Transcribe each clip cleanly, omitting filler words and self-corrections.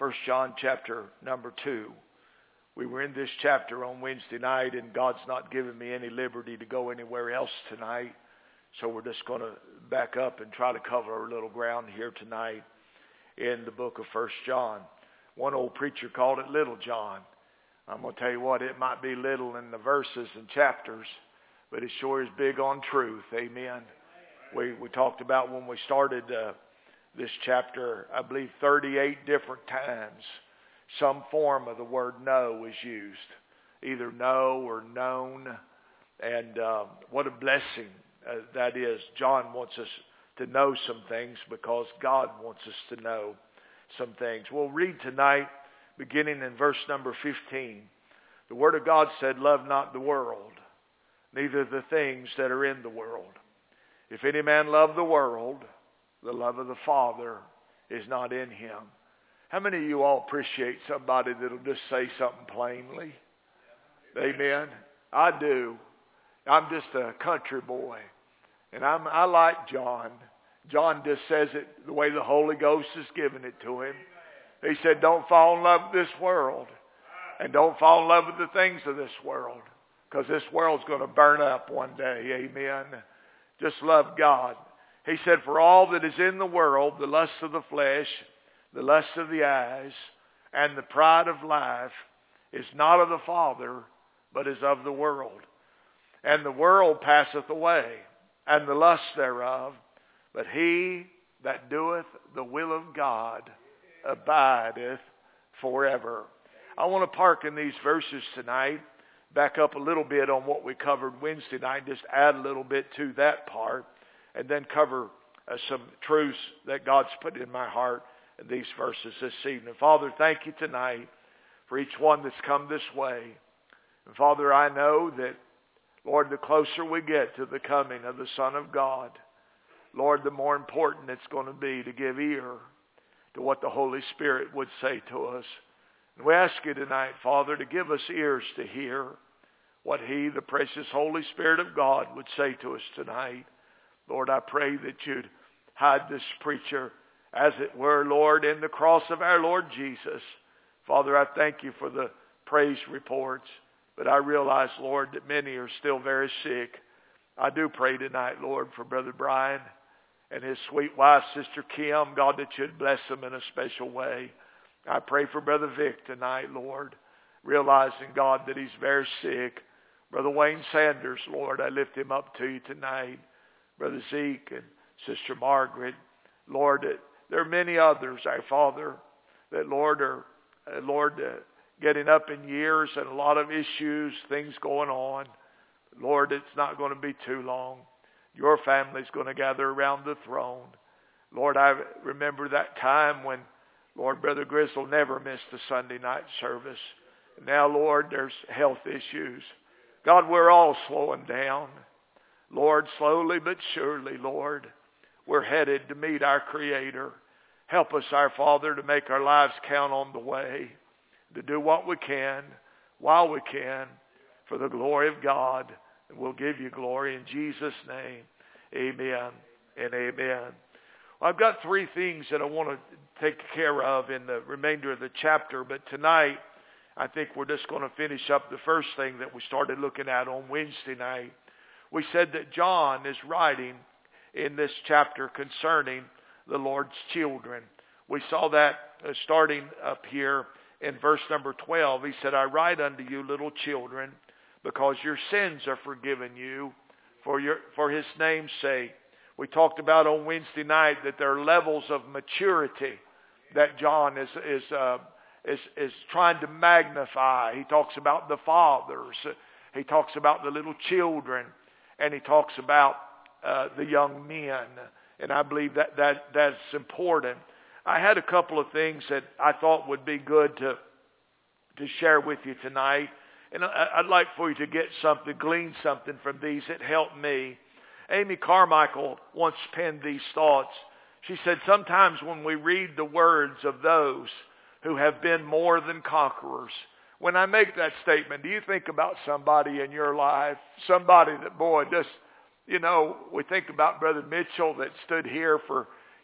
1 John chapter number 2. We were in this chapter on Wednesday night, and God's not given me any liberty to go anywhere else tonight. So we're just going to back up and try to cover a little ground here tonight in the book of 1 John. One old preacher called it Little John. I'm going to tell you what, it might be little in the verses and chapters, but it sure is big on truth. Amen. We talked about when we started this chapter, I believe 38 different times, some form of the word know is used. Either know or known. And what a blessing that is. John wants us to know some things because God wants us to know some things. We'll read tonight, beginning in verse number 15. The Word of God said, "Love not the world, neither the things that are in the world. If any man love the world, the love of the Father is not in him." How many of you all appreciate somebody that'll just say something plainly? Amen. I do. I'm just a country boy. And I like John. John just says it the way the Holy Ghost has given it to him. He said, don't fall in love with this world. And don't fall in love with the things of this world. Because this world's going to burn up one day. Amen. Just love God. He said, for all that is in the world, the lust of the flesh, the lust of the eyes, and the pride of life is not of the Father, but is of the world. And the world passeth away, and the lust thereof, but he that doeth the will of God abideth forever. I want to park in these verses tonight, back up a little bit on what we covered Wednesday night, just add a little bit to that part, and then cover some truths that God's put in my heart in these verses this evening. Father, thank you tonight for each one that's come this way. And Father, I know that, Lord, the closer we get to the coming of the Son of God, Lord, the more important it's going to be to give ear to what the Holy Spirit would say to us. And we ask you tonight, Father, to give us ears to hear what He, the precious Holy Spirit of God, would say to us tonight. Lord, I pray that you'd hide this preacher, as it were, Lord, in the cross of our Lord Jesus. Father, I thank you for the praise reports, but I realize, Lord, that many are still very sick. I do pray tonight, Lord, for Brother Brian and his sweet wife, Sister Kim, God, that you'd bless them in a special way. I pray for Brother Vic tonight, Lord, realizing, God, that he's very sick. Brother Wayne Sanders, Lord, I lift him up to you tonight. Brother Zeke and Sister Margaret, Lord, there are many others, our Father, that, Lord, are, getting up in years and a lot of issues, things going on. Lord, it's not going to be too long. Your family's going to gather around the throne. Lord, I remember that time when, Lord, Brother Grizzle never missed a Sunday night service. Now, Lord, there's health issues. God, we're all slowing down. Lord, slowly but surely, Lord, we're headed to meet our Creator. Help us, our Father, to make our lives count on the way, to do what we can, while we can, for the glory of God. And we'll give you glory in Jesus' name. Amen and amen. Well, I've got three things that I want to take care of in the remainder of the chapter, but tonight I think we're just going to finish up the first thing that we started looking at on Wednesday night. We said that John is writing in this chapter concerning the Lord's children. We saw that starting up here in verse number 12. He said, I write unto you, little children, because your sins are forgiven you for his name's sake. We talked about on Wednesday night that there are levels of maturity that John is trying to magnify. He talks about the fathers. He talks about the little children. And he talks about the young men. And I believe that's important. I had a couple of things that I thought would be good to share with you tonight. And I'd like for you to get something, glean something from these that helped me. Amy Carmichael once penned these thoughts. She said, sometimes when we read the words of those who have been more than conquerors, when I make that statement, do you think about somebody in your life? Somebody that, boy, just, we think about Brother Mitchell that stood here for,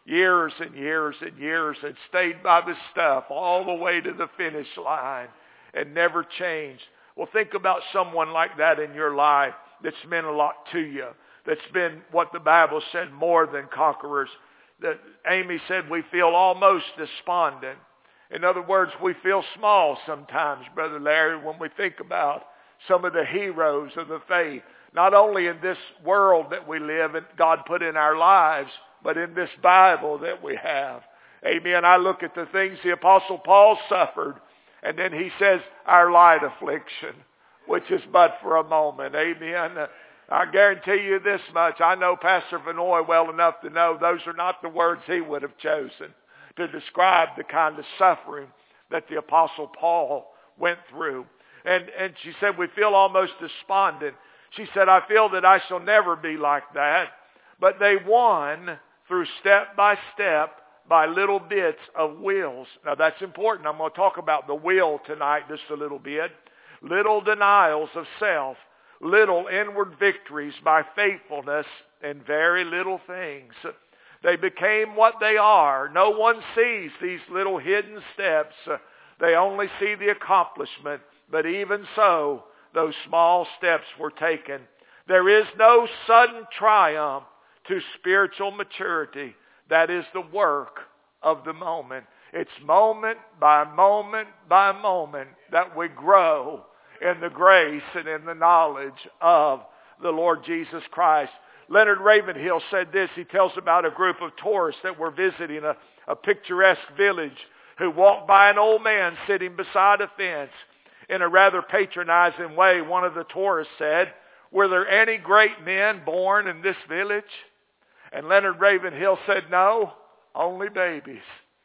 years and years and years and stayed by the stuff all the way to the finish line and never changed. Well, think about someone like that in your life that's meant a lot to you, that's been what the Bible said, more than conquerors. That Amy said we feel almost despondent. In other words, we feel small sometimes, Brother Larry, when we think about some of the heroes of the faith, not only in this world that we live and God put in our lives, but in this Bible that we have. Amen. I look at the things the Apostle Paul suffered, and then he says, our light affliction, which is but for a moment. Amen. I guarantee you this much. I know Pastor Vanoy well enough to know those are not the words he would have chosen to describe the kind of suffering that the Apostle Paul went through. And she said, we feel almost despondent. She said, I feel that I shall never be like that. But they won through step by step by little bits of wills. Now that's important. I'm going to talk about the will tonight just a little bit. Little denials of self. Little inward victories by faithfulness in very little things. They became what they are. No one sees these little hidden steps. They only see the accomplishment. But even so, those small steps were taken. There is no sudden triumph to spiritual maturity. That is the work of the moment. It's moment by moment by moment that we grow in the grace and in the knowledge of the Lord Jesus Christ. Leonard Ravenhill said this. He tells about a group of tourists that were visiting a picturesque village who walked by an old man sitting beside a fence. In a rather patronizing way, one of the tourists said, were there any great men born in this village? And Leonard Ravenhill said, no, only babies.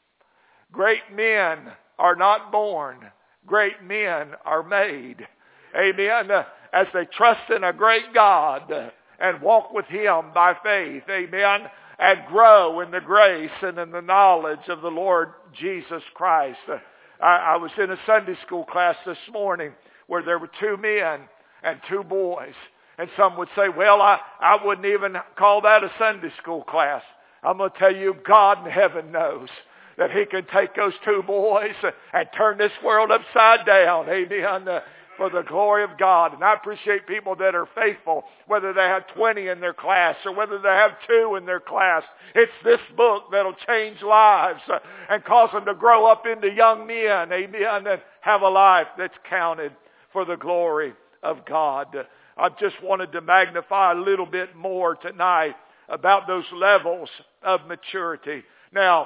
Great men are not born. Great men are made. Amen. As they trust in a great God and walk with Him by faith. Amen. And grow in the grace and in the knowledge of the Lord Jesus Christ. I was in a Sunday school class this morning where there were 2 men and 2 boys. And some would say, well, I wouldn't even call that a Sunday school class. I'm going to tell you, God in heaven knows that He can take those 2 boys and turn this world upside down. Amen. For the glory of God. And I appreciate people that are faithful, whether they have 20 in their class or whether they have 2 in their class. It's this book that'll change lives and cause them to grow up into young men. Amen. And have a life that's counted for the glory of God. I just wanted to magnify a little bit more tonight about those levels of maturity. Now,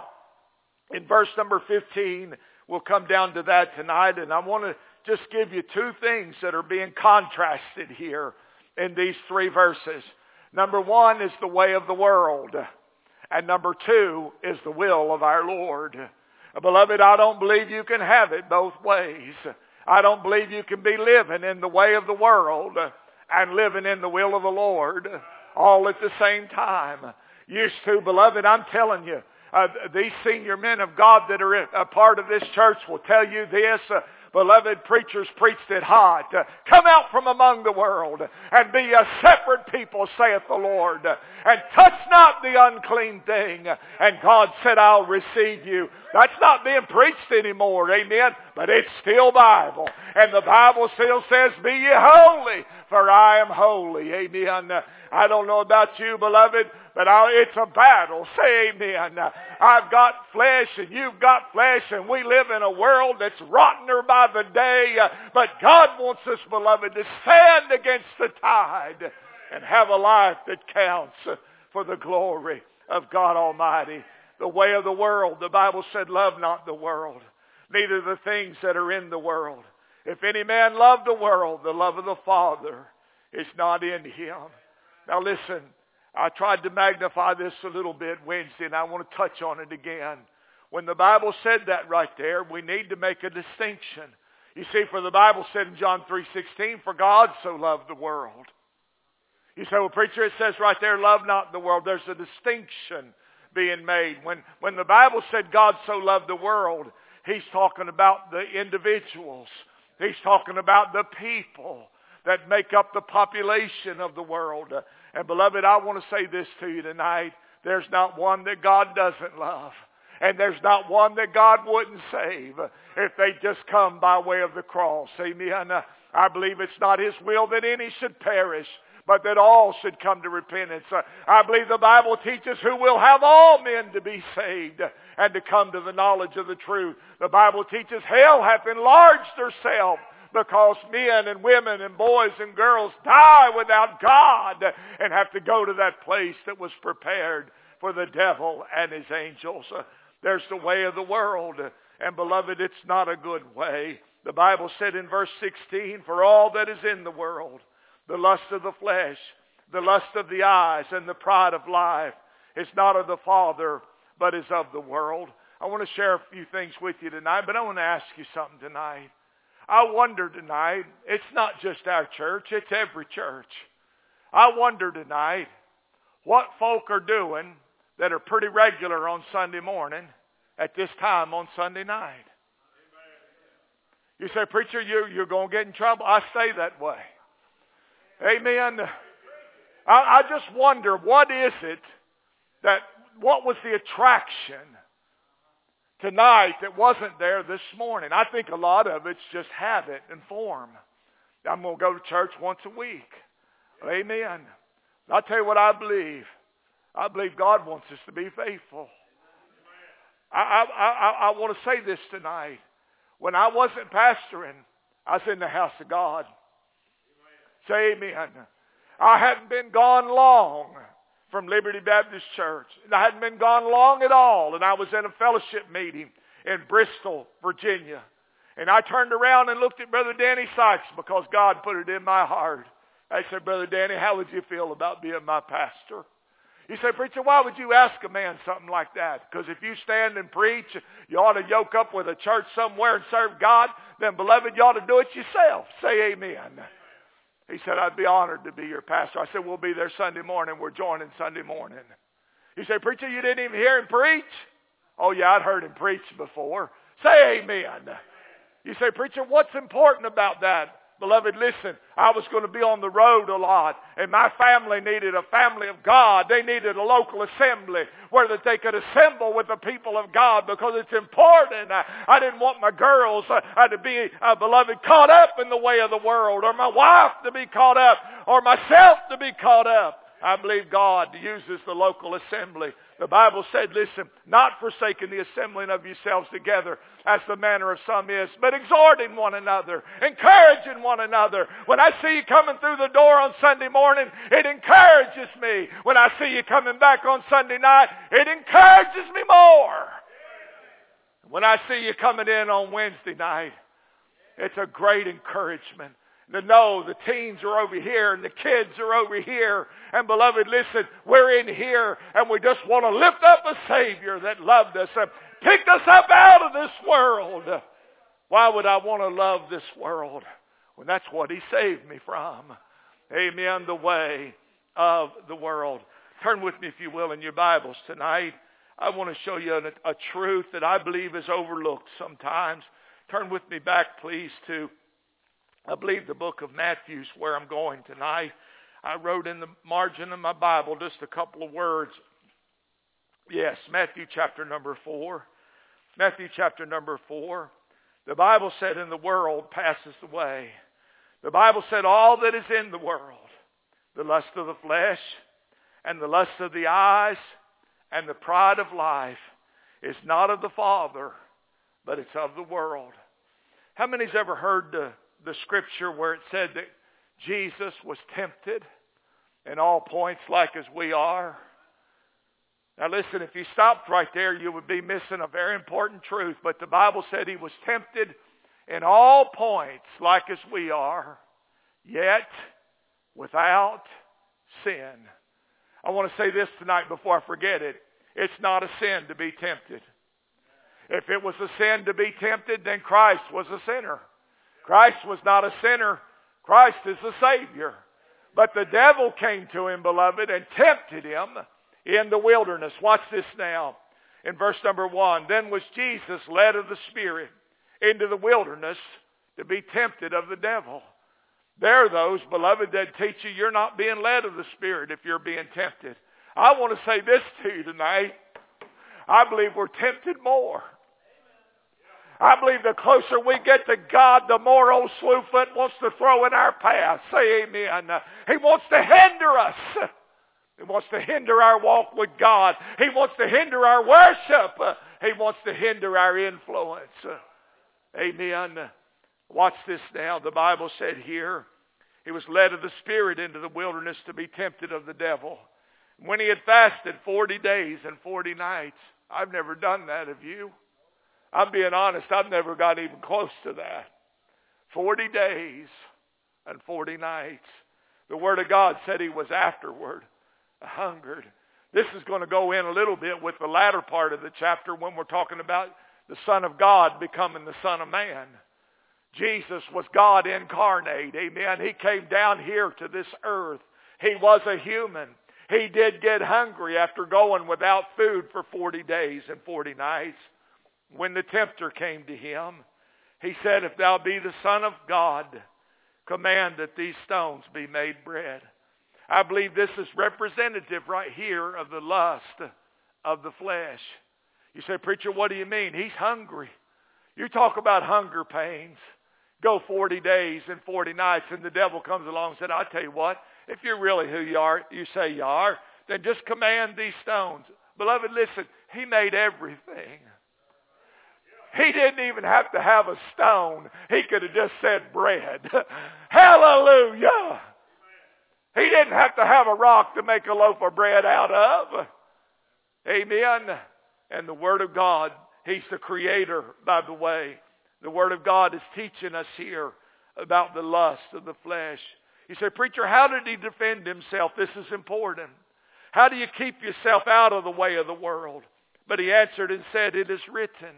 in verse number 15, we'll come down to that tonight, and I want to just give you 2 things that are being contrasted here in these 3 verses. Number 1 is the way of the world, and number 2 is the will of our Lord. Beloved, I don't believe you can have it both ways. I don't believe you can be living in the way of the world and living in the will of the Lord all at the same time. Used to, beloved, I'm telling you, these senior men of God that are a part of this church will tell you this. Beloved, preachers preached it hot. Come out from among the world and be a separate people, saith the Lord. And touch not the unclean thing. And God said, I'll receive you. That's not being preached anymore, amen. But it's still Bible. And the Bible still says, be ye holy, for I am holy, amen. I don't know about you, beloved, but it's a battle. Say amen. I've got flesh and you've got flesh, and we live in a world that's rottener by the day. But God wants us, beloved, to stand against the tide and have a life that counts for the glory of God Almighty. The way of the world, the Bible said, love not the world, neither the things that are in the world. If any man love the world, the love of the Father is not in him. Now listen, I tried to magnify this a little bit Wednesday, and I want to touch on it again. When the Bible said that right there, we need to make a distinction. You see, for the Bible said in John 3:16, for God so loved the world. You say, well, preacher, it says right there, love not the world. There's a distinction being made. When the Bible said God so loved the world, He's talking about the individuals. He's talking about the people that make up the population of the world. And beloved, I want to say this to you tonight, There's not one that God doesn't love. And there's not one that God wouldn't save if they just come by way of the cross. Amen. I believe it's not His will that any should perish, but that all should come to repentance. I believe the Bible teaches who will have all men to be saved and to come to the knowledge of the truth. The Bible teaches hell hath enlarged herself because men and women and boys and girls die without God and have to go to that place that was prepared for the devil and his angels. There's the way of the world. And beloved, it's not a good way. The Bible said in verse 16, for all that is in the world, the lust of the flesh, the lust of the eyes, and the pride of life is not of the Father, but is of the world. I want to share a few things with you tonight, but I want to ask you something tonight. I wonder tonight, it's not just our church, it's every church. I wonder tonight what folk are doing that are pretty regular on Sunday morning at this time on Sunday night. You say, preacher, you're going to get in trouble. I stay that way. Amen. I just wonder, what is it what was the attraction tonight that wasn't there this morning? I think a lot of it's just habit and form. I'm going to go to church once a week. Amen. I'll tell you what I believe. I believe God wants us to be faithful. I want to say this tonight. When I wasn't pastoring, I was in the house of God. Say amen. I hadn't been gone long from Liberty Baptist Church. I hadn't been gone long at all. And I was in a fellowship meeting in Bristol, Virginia. And I turned around and looked at Brother Danny Sykes because God put it in my heart. I said, Brother Danny, how would you feel about being my pastor? He said, preacher, why would you ask a man something like that? Because if you stand and preach, you ought to yoke up with a church somewhere and serve God. Then, beloved, you ought to do it yourself. Say amen. He said, I'd be honored to be your pastor. I said, we'll be there Sunday morning. We're joining Sunday morning. He said, preacher, you didn't even hear him preach? Oh, yeah, I'd heard him preach before. Say amen. You say, preacher, what's important about that? Beloved, listen, I was going to be on the road a lot, and my family needed a family of God. They needed a local assembly where that they could assemble with the people of God because it's important. I didn't want my girls to be, beloved, caught up in the way of the world, or my wife to be caught up, or myself to be caught up. I believe God uses the local assembly. The Bible said, listen, not forsaking the assembling of yourselves together as the manner of some is, but exhorting one another, encouraging one another. When I see you coming through the door on Sunday morning, it encourages me. When I see you coming back on Sunday night, it encourages me more. When I see you coming in on Wednesday night, it's a great encouragement. To know the teens are over here and the kids are over here. And beloved, listen, we're in here and we just want to lift up a Savior that loved us and picked us up out of this world. Why would I want to love this world when that's what He saved me from? Amen. The way of the world. Turn with me, if you will, in your Bibles tonight. I want to show you a truth that I believe is overlooked sometimes. Turn with me back, please, to I believe the book of Matthew is where I'm going tonight. I wrote in the margin of my Bible just a couple of words. Yes, Matthew chapter number 4. Matthew chapter number 4. The Bible said, and the world passes away. The Bible said all that is in the world, the lust of the flesh and the lust of the eyes and the pride of life, is not of the Father, but it's of the world. How many's ever heard the scripture where it said that Jesus was tempted in all points like as we are? Now listen, if you stopped right there, you would be missing a very important truth. But the Bible said He was tempted in all points like as we are, yet without sin. I want to say this tonight before I forget it. It's not a sin to be tempted. If it was a sin to be tempted, then Christ was a sinner. Christ was not a sinner. Christ is the Savior. But the devil came to Him, beloved, and tempted Him in the wilderness. Watch this now. In verse number 1. Then was Jesus led of the Spirit into the wilderness to be tempted of the devil. There are those, beloved, that teach you you're not being led of the Spirit if you're being tempted. I want to say this to you tonight. I believe we're tempted more. I believe the closer we get to God, the more old Slewfoot wants to throw in our path. Say amen. He wants to hinder us. He wants to hinder our walk with God. He wants to hinder our worship. He wants to hinder our influence. Amen. Watch this now. The Bible said here, he was led of the Spirit into the wilderness to be tempted of the devil. When he had fasted 40 days and 40 nights. I've never done that, have you? I'm being honest, I've never got even close to that. 40 days and 40 nights. The Word of God said he was afterward hungered. This is going to go in a little bit with the latter part of the chapter when we're talking about the Son of God becoming the Son of Man. Jesus was God incarnate. Amen. He came down here to this earth. He was a human. He did get hungry after going without food for 40 days and 40 nights. When the tempter came to him, he said, if thou be the Son of God, command that these stones be made bread. I believe this is representative right here of the lust of the flesh. You say, preacher, what do you mean? He's hungry. You talk about hunger pains. Go 40 days and 40 nights, and the devil comes along and said, I'll tell you what, if you're really who you are, you say you are, then just command these stones. Beloved, listen, he made everything. He didn't even have to have a stone. He could have just said bread. Hallelujah. He didn't have to have a rock to make a loaf of bread out of. Amen. And the Word of God, he's the creator, by the way. The Word of God is teaching us here about the lust of the flesh. You say, preacher, how did he defend himself? This is important. How do you keep yourself out of the way of the world? But he answered and said, it is written.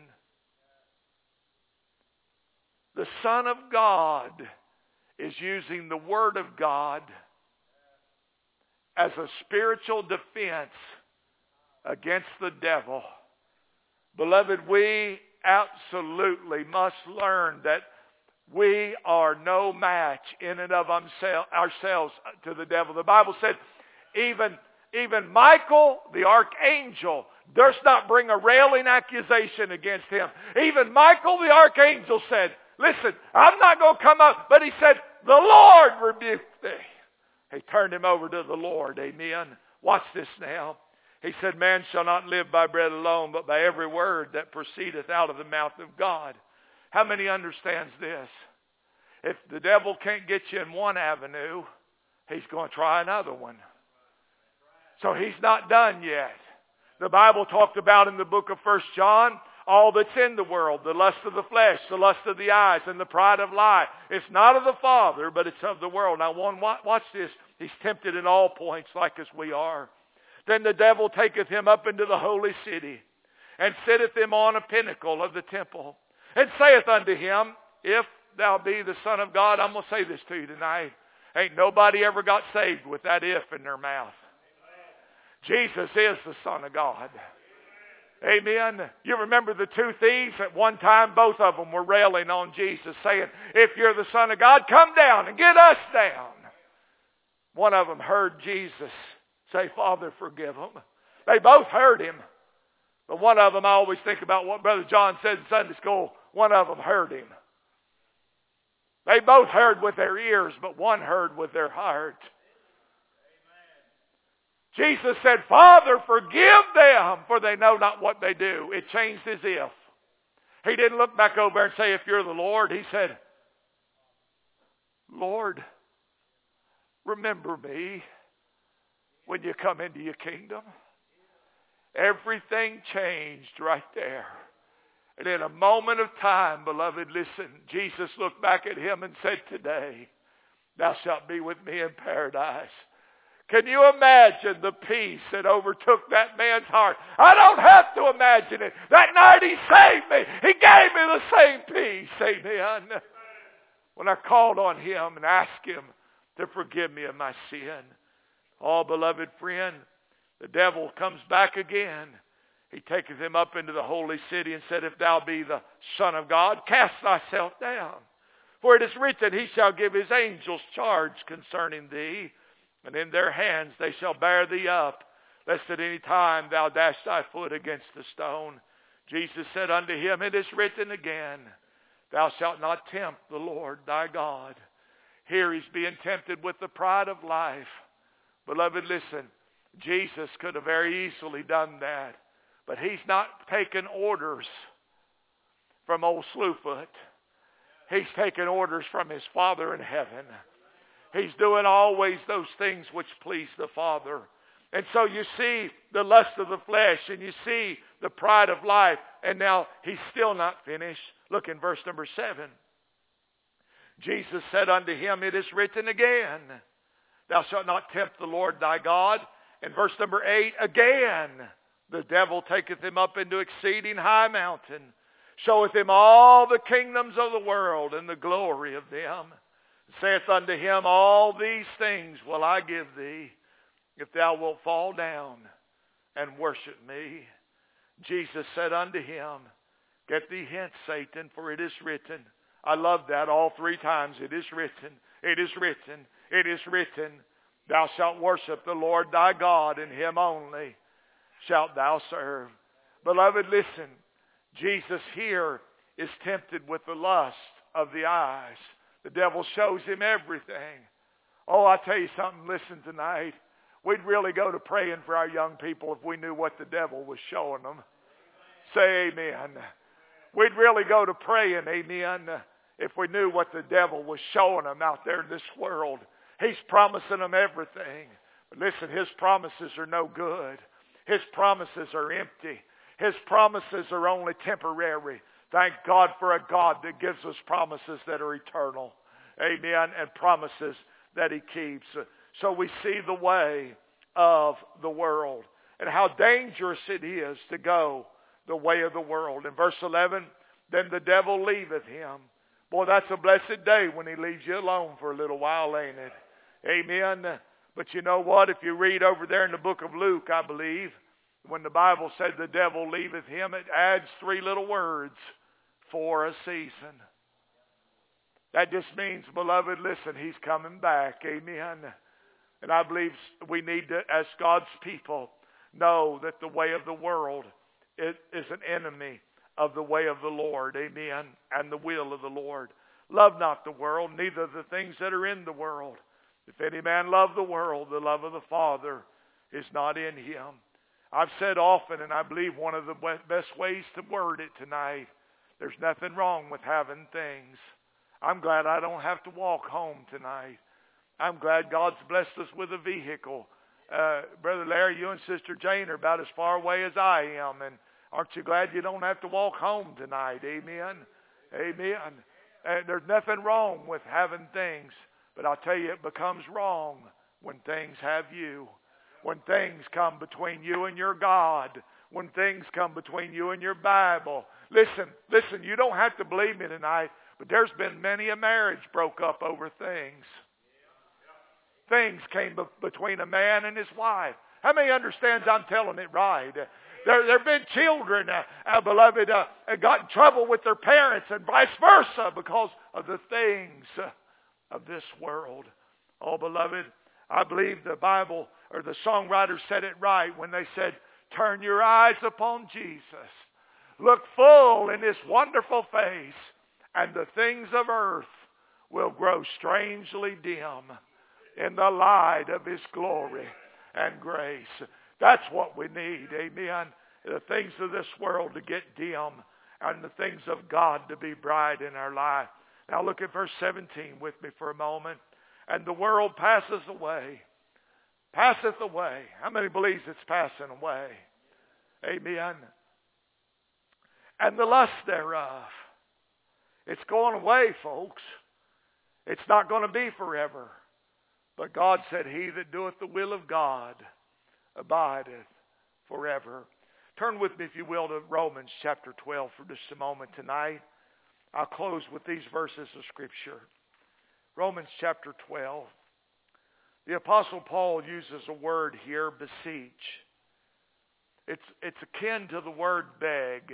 The Son of God is using the Word of God as a spiritual defense against the devil. Beloved, we absolutely must learn that we are no match in and of ourselves to the devil. The Bible said even Michael, the archangel, durst not bring a railing accusation against him. Even Michael, the archangel, said, listen, I'm not going to come up. But he said, the Lord rebuked thee. He turned him over to the Lord. Amen. Watch this now. He said, man shall not live by bread alone, but by every word that proceedeth out of the mouth of God. How many understands this? If the devil can't get you in one avenue, he's going to try another one. So he's not done yet. The Bible talked about in the book of 1 John, all that's in the world, the lust of the flesh, the lust of the eyes, and the pride of life. It's not of the Father, but it's of the world. Now, watch this. He's tempted in all points like as we are. Then the devil taketh him up into the holy city, and sitteth him on a pinnacle of the temple, and saith unto him, if thou be the Son of God, I'm going to say this to you tonight. Ain't nobody ever got saved with that if in their mouth. Jesus is the Son of God. Amen. You remember the two thieves? At one time, both of them were railing on Jesus, saying, if you're the Son of God, come down and get us down. One of them heard Jesus say, Father, forgive them. They both heard him. But one of them, I always think about what Brother John said in Sunday school, one of them heard him. They both heard with their ears, but one heard with their heart. Jesus said, Father, forgive them, for they know not what they do. It changed his if. He didn't look back over there and say, if you're the Lord. He said, Lord, remember me when you come into your kingdom. Everything changed right there. And in a moment of time, beloved, listen, Jesus looked back at him and said, today, thou shalt be with me in paradise. Can you imagine the peace that overtook that man's heart? I don't have to imagine it. That night he saved me. He gave me the same peace. Amen. When I called on him and asked him to forgive me of my sin. Oh, beloved friend, the devil comes back again. He taketh him up into the holy city and said, if thou be the Son of God, cast thyself down. For it is written, he shall give his angels charge concerning thee. And in their hands they shall bear thee up, lest at any time thou dash thy foot against a stone. Jesus said unto him, It is written again, Thou shalt not tempt the Lord thy God. Here he's being tempted with the pride of life. Beloved, listen, Jesus could have very easily done that. But he's not taking orders from old Slewfoot. He's taking orders from his Father in heaven. He's doing always those things which please the Father. And so you see the lust of the flesh, and you see the pride of life. And now he's still not finished. Look in verse number 7. Jesus said unto him, It is written again, Thou shalt not tempt the Lord thy God. And verse number 8, again, the devil taketh him up into exceeding high mountain, showeth him all the kingdoms of the world and the glory of them. Saith unto him, All these things will I give thee, if thou wilt fall down and worship me. Jesus said unto him, Get thee hence, Satan, for it is written. I love that all 3 times. It is written, it is written, it is written. Thou shalt worship the Lord thy God, and him only shalt thou serve. Beloved, listen. Jesus here is tempted with the lust of the eyes. The devil shows him everything. Oh, I tell you something, listen tonight. We'd really go to praying for our young people if we knew what the devil was showing them. Say amen. We'd really go to praying, amen, if we knew what the devil was showing them out there in this world. He's promising them everything. But listen, his promises are no good. His promises are empty. His promises are only temporary. Thank God for a God that gives us promises that are eternal. Amen. And promises that he keeps. So we see the way of the world and how dangerous it is to go the way of the world. In verse 11, then the devil leaveth him. Boy, that's a blessed day when he leaves you alone for a little while, ain't it? Amen. But you know what? If you read over there in the book of Luke, I believe, when the Bible said the devil leaveth him, it adds 3 little words, for a season. That just means, beloved, listen, he's coming back. Amen. And I believe we need to, as God's people, know that the way of the world is an enemy of the way of the Lord. Amen. And the will of the Lord. Love not the world, neither the things that are in the world. If any man love the world, the love of the Father is not in him. I've said often, and I believe one of the best ways to word it tonight, there's nothing wrong with having things. I'm glad I don't have to walk home tonight. I'm glad God's blessed us with a vehicle. Brother Larry, you and Sister Jane are about as far away as I am. And aren't you glad you don't have to walk home tonight? Amen. Amen. There's nothing wrong with having things. But I'll tell you, it becomes wrong when things have you. When things come between you and your God. When things come between you and your Bible. Listen, you don't have to believe me tonight, but there's been many a marriage broke up over things. Things came between a man and his wife. How many understands I'm telling it right? There have been children, beloved, got in trouble with their parents and vice versa because of the things of this world. Oh, beloved, I believe the Bible or the songwriters said it right when they said, turn your eyes upon Jesus. Look full in his wonderful face, and the things of earth will grow strangely dim in the light of his glory and grace. That's what we need, amen. The things of this world to get dim and the things of God to be bright in our life. Now look at verse 17 with me for a moment. And the world passes away. Passeth away. How many believes it's passing away? Amen. And the lust thereof. It's going away, folks. It's not going to be forever. But God said, he that doeth the will of God abideth forever. Turn with me, if you will, to Romans chapter 12 for just a moment tonight. I'll close with these verses of Scripture. Romans chapter 12. The Apostle Paul uses a word here, beseech. It's akin to the word beg.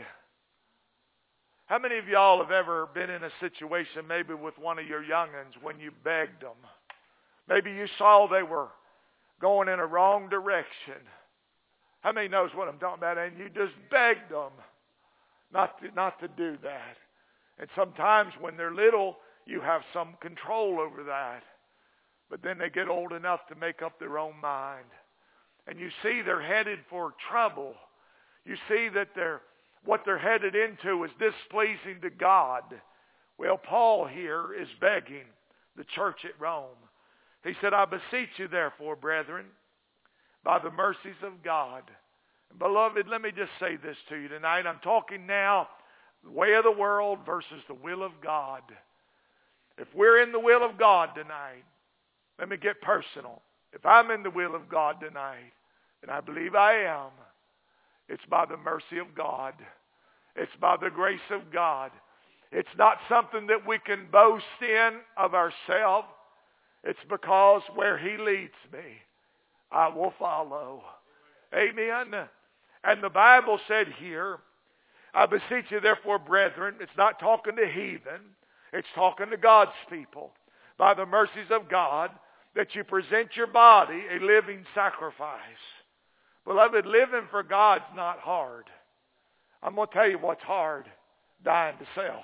How many of y'all have ever been in a situation maybe with one of your young'uns when you begged them? Maybe you saw they were going in a wrong direction. How many knows what I'm talking about? And you just begged them not to do that. And sometimes when they're little, you have some control over that. But then they get old enough to make up their own mind. And you see they're headed for trouble. You see that what they're headed into is displeasing to God. Well, Paul here is begging the church at Rome. He said, I beseech you therefore, brethren, by the mercies of God. And beloved, let me just say this to you tonight. I'm talking now the way of the world versus the will of God. If we're in the will of God tonight, let me get personal. If I'm in the will of God tonight, and I believe I am, it's by the mercy of God. It's by the grace of God. It's not something that we can boast in of ourselves. It's because where He leads me, I will follow. Amen. And the Bible said here, I beseech you therefore, brethren, it's not talking to heathen, it's talking to God's people, by the mercies of God, that you present your body a living sacrifice. Beloved, living for God's not hard. I'm going to tell you what's hard, dying to self.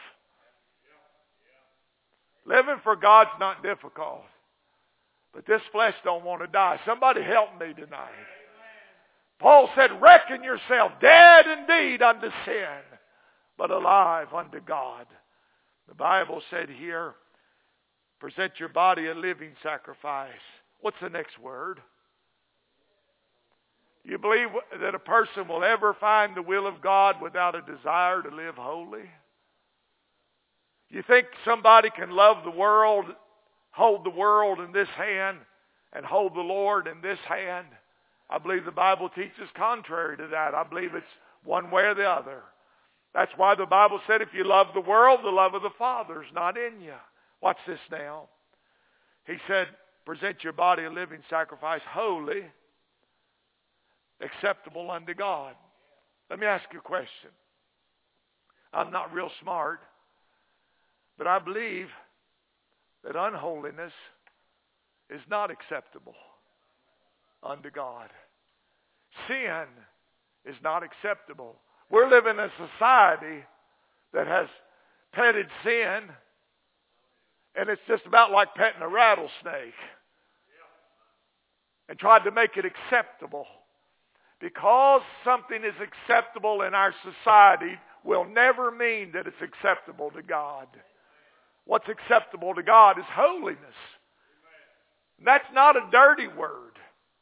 Living for God's not difficult. But this flesh don't want to die. Somebody help me tonight. Paul said, reckon yourself dead indeed unto sin, but alive unto God. The Bible said here, present your body a living sacrifice. What's the next word? You believe that a person will ever find the will of God without a desire to live holy? You think somebody can love the world, hold the world in this hand, and hold the Lord in this hand? I believe the Bible teaches contrary to that. I believe it's one way or the other. That's why the Bible said if you love the world, the love of the Father is not in you. Watch this now. He said, present your body a living sacrifice, holy, acceptable unto God. Let me ask you a question. I'm not real smart, but I believe that unholiness is not acceptable unto God. Sin is not acceptable. We're living in a society that has petted sin, and it's just about like petting a rattlesnake, and tried to make it acceptable. Because something is acceptable in our society will never mean that it's acceptable to God. What's acceptable to God is holiness. That's not a dirty word.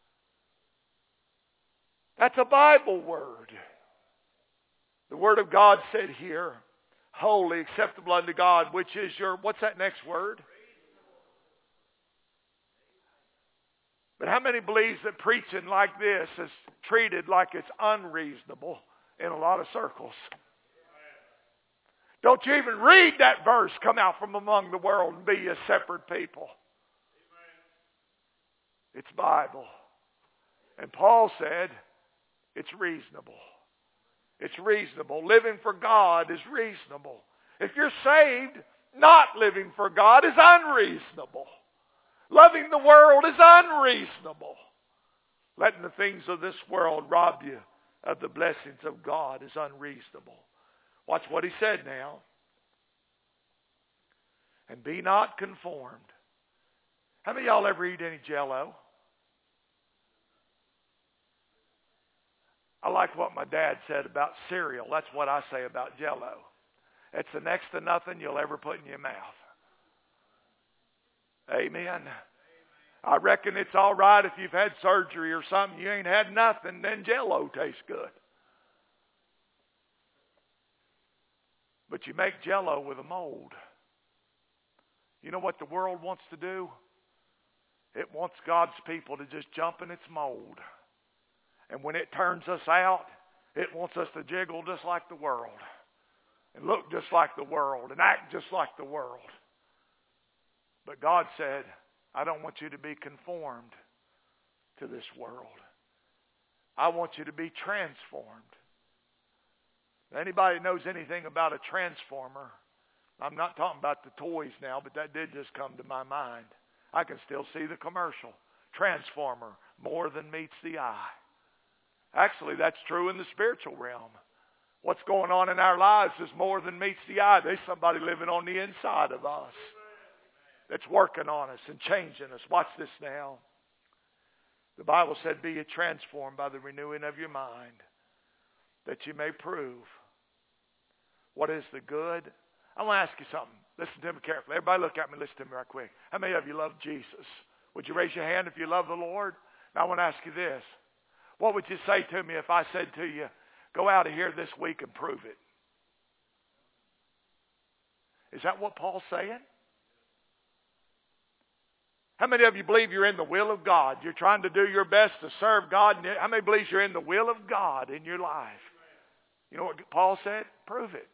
That's a Bible word. The Word of God said here, holy, acceptable unto God, which is your, what's that next word? But how many believes that preaching like this is treated like it's unreasonable in a lot of circles? Don't you even read that verse, come out from among the world and be a separate people. It's Bible. And Paul said, it's reasonable. It's reasonable. Living for God is reasonable. If you're saved, not living for God is unreasonable. Loving the world is unreasonable. Letting the things of this world rob you of the blessings of God is unreasonable. Watch what he said now. And be not conformed. How many of y'all ever eat any Jell-O? I like what my dad said about cereal. That's what I say about Jell-O. It's the next to nothing you'll ever put in your mouth. Amen. I reckon it's all right if you've had surgery or something, you ain't had nothing, then Jell-O tastes good. But you make Jell-O with a mold. You know what the world wants to do? It wants God's people to just jump in its mold. And when it turns us out, it wants us to jiggle just like the world. And look just like the world. And act just like the world. But God said, I don't want you to be conformed to this world. I want you to be transformed. Anybody knows anything about a transformer? I'm not talking about the toys now, but that did just come to my mind. I can still see the commercial. Transformer, more than meets the eye. Actually, that's true in the spiritual realm. What's going on in our lives is more than meets the eye. There's somebody living on the inside of us that's working on us and changing us. Watch this now. The Bible said, be ye transformed by the renewing of your mind, that you may prove what is the good. I want to ask you something. Listen to me carefully. Everybody look at me. Listen to me right quick. How many of you love Jesus? Would you raise your hand if you love the Lord? Now I want to ask you this. What would you say to me if I said to you, go out of here this week and prove it? Is that what Paul's saying? How many of you believe you're in the will of God? You're trying to do your best to serve God. How many believe you're in the will of God in your life? You know what Paul said? Prove it.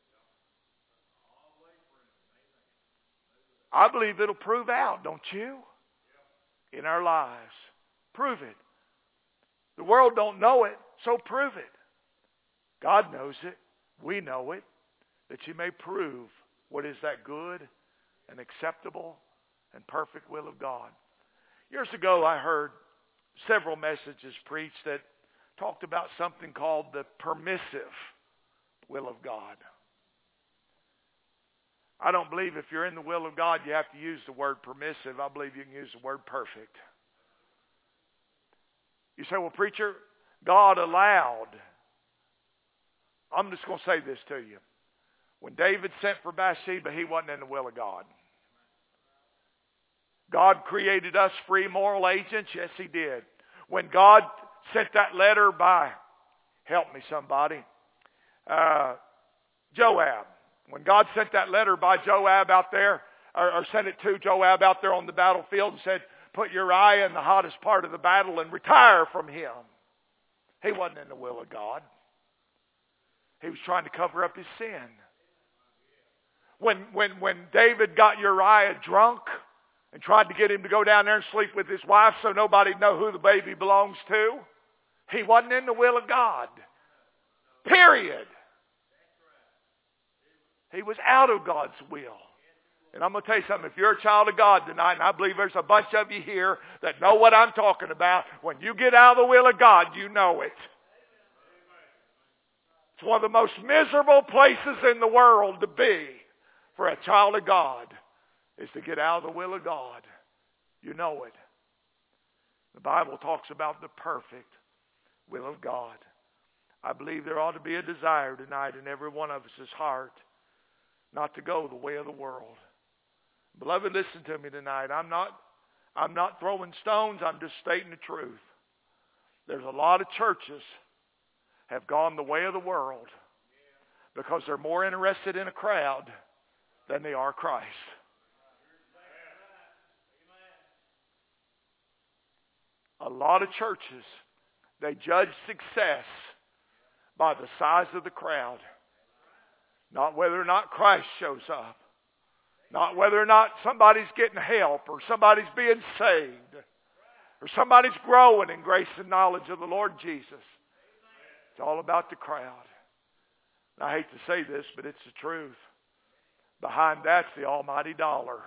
I believe it'll prove out, don't you? In our lives. Prove it. The world don't know it, so prove it. God knows it. We know it. That you may prove what is that good and acceptable and perfect will of God. Years ago, I heard several messages preached that talked about something called the permissive will of God. I don't believe if you're in the will of God, you have to use the word permissive. I believe you can use the word perfect. You say, well, preacher, God allowed. I'm just going to say this to you. When David sent for Bathsheba, he wasn't in the will of God. God created us free moral agents. Yes, he did. When God sent that letter by, help me somebody, Joab. When God sent that letter by Joab out there, or sent it to Joab out there on the battlefield and said, put Uriah in the hottest part of the battle and retire from him. He wasn't in the will of God. He was trying to cover up his sin. When David got Uriah drunk and tried to get him to go down there and sleep with his wife so nobody'd know who the baby belongs to, he wasn't in the will of God. Period. He was out of God's will. And I'm going to tell you something. If you're a child of God tonight, and I believe there's a bunch of you here that know what I'm talking about, when you get out of the will of God, you know it. It's one of the most miserable places in the world to be for a child of God is to get out of the will of God. You know it. The Bible talks about the perfect will of God. I believe there ought to be a desire tonight in every one of us' heart not to go the way of the world. Beloved, listen to me tonight. I'm not throwing stones. I'm just stating the truth. There's a lot of churches have gone the way of the world because they're more interested in a crowd than they are Christ. A lot of churches, they judge success by the size of the crowd. Not whether or not Christ shows up. Not whether or not somebody's getting help or somebody's being saved or somebody's growing in grace and knowledge of the Lord Jesus. It's all about the crowd. And I hate to say this, but it's the truth. Behind that's the almighty dollar.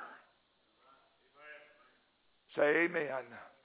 Say amen.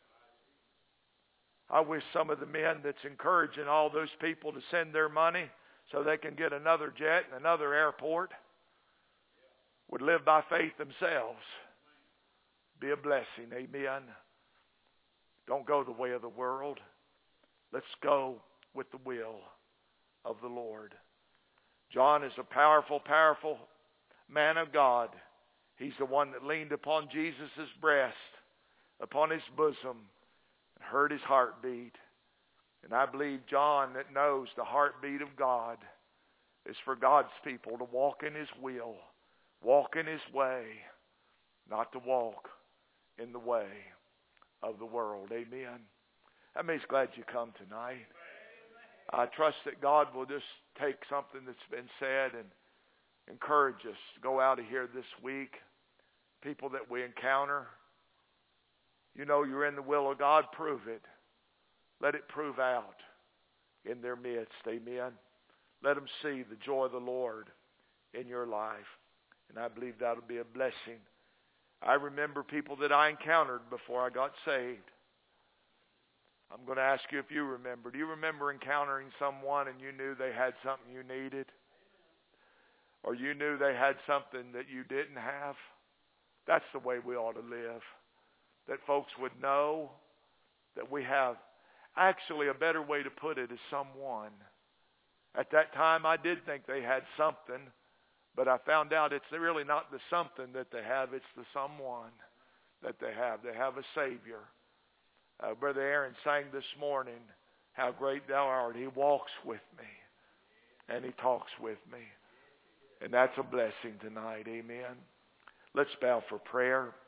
I wish some of the men that's encouraging all those people to send their money so they can get another jet and another airport would live by faith themselves. Be a blessing. Amen. Don't go the way of the world. Let's go with the will of the Lord. John is a powerful, powerful man of God. He's the one that leaned upon Jesus' breast, upon his bosom, and heard his heartbeat. And I believe John that knows the heartbeat of God is for God's people to walk in his will, walk in his way, not to walk in the way of the world. Amen. How many's glad you come tonight? I trust that God will just take something that's been said and encourage us to go out of here this week. People that we encounter, you know you're in the will of God, prove it. Let it prove out in their midst. Amen. Let them see the joy of the Lord in your life. And I believe that'll be a blessing. I remember people that I encountered before I got saved. I'm going to ask you if you remember. Do you remember encountering someone and you knew they had something you needed? Or you knew they had something that you didn't have? That's the way we ought to live. That folks would know that we have. Actually, a better way to put it is someone. At that time, I did think they had something, but I found out it's really not the something that they have, it's the someone that they have. They have a Savior. Brother Aaron sang this morning, "How great thou art." He walks with me, and he talks with me. And that's a blessing tonight. Amen. Let's bow for prayer.